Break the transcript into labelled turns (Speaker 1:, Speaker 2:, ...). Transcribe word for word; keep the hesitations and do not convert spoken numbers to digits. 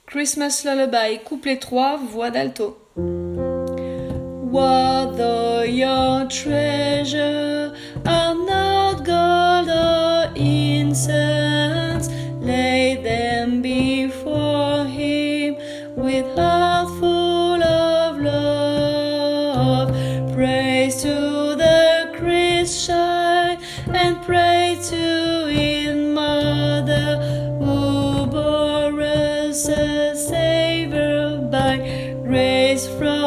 Speaker 1: Christmas Lullaby, couplet trois, voix d'alto. What though your treasure are not gold or incense, lay them before him with heart full of love. Praise to the Christ-child and pray to his mother, who bore us a Savior by grace from